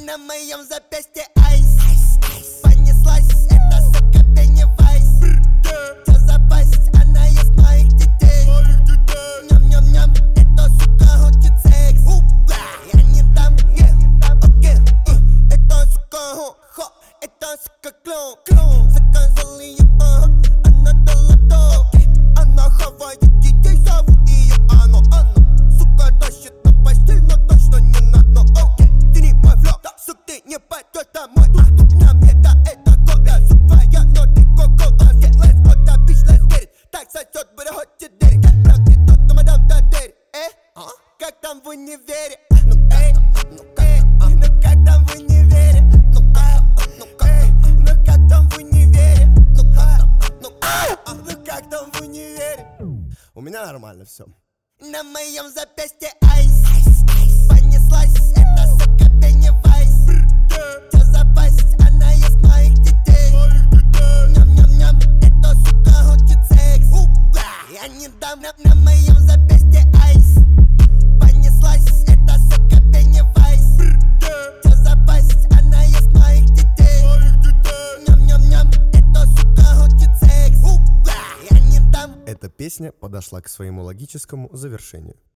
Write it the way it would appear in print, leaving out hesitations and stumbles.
На моем запястье айс, понеслась эта сука Пеннивайз. Чё за пасть, она ест моих детей. Ням-ням-ням, эта сука хочет секс. Я не дам, окей. Эта сука хо, эта сука клоун. Заказал ее, она дала то. Она хавает детей, зову ее Анна. Сука тащит на постель, но точно не на дно. Ты не мой флоу, сук, ты не пойдешь домой. На мне да это кока, сук твоя, но ты кока. Let's go, да, bitch, let's get it. Так сосет, бля, хочет дерек. Правда, тот, но мадам да дерек. Как там в универе? Ну как там в универе? Ну как там в универе? Ну как там в универе? У меня нормально все. На моем запястье айс, понеслась эта сука Пеннивайз. Чё за пасть, она ест моих детей. Ням-ням-ням, эта сука хочет секс. Я не дам, на моем запястье айс, понеслась эта сука Пеннивайз. Чё за пасть, она ест моих детей. Ням-ням-ням, эта сука хочет секс. Я не дам. Эта песня подошла к своему логическому завершению.